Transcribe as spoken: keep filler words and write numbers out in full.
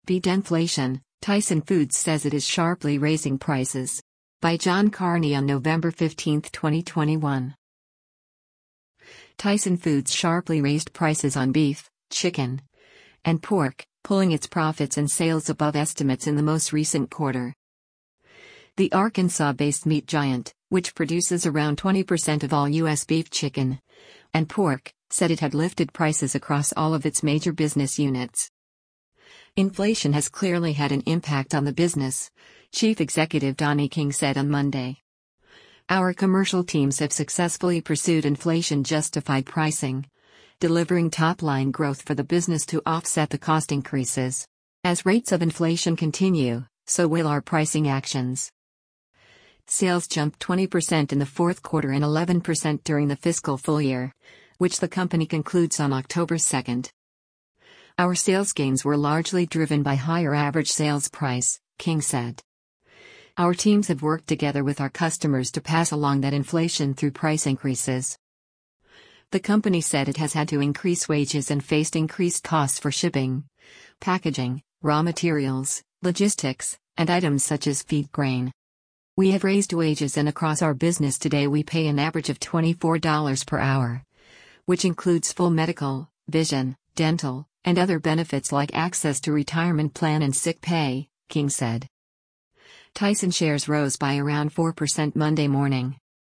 Beat inflation, Tyson Foods says it is sharply raising prices. By John Carney on November fifteenth, twenty twenty-one. Tyson Foods sharply raised prices on beef, chicken, and pork, pulling its profits and sales above estimates in the most recent quarter. The Arkansas-based meat giant, which produces around twenty percent of all U S beef, chicken, and pork, said it had lifted prices across all of its major business units. Inflation has clearly had an impact on the business, Chief Executive Donnie King said on Monday. Our commercial teams have successfully pursued inflation-justified pricing, delivering top-line growth for the business to offset the cost increases. As rates of inflation continue, so will our pricing actions. Sales jumped twenty percent in the fourth quarter and eleven percent during the fiscal full year, which the company concludes on October second. Our sales gains were largely driven by higher average sales price, King said. Our teams have worked together with our customers to pass along that inflation through price increases. The company said it has had to increase wages and faced increased costs for shipping, packaging, raw materials, logistics, and items such as feed grain. We have raised wages, and across our business today we pay an average of twenty-four dollars per hour, which includes full medical, vision, dental, and other benefits like access to retirement plan and sick pay, King said. Tyson shares rose by around four percent Monday morning.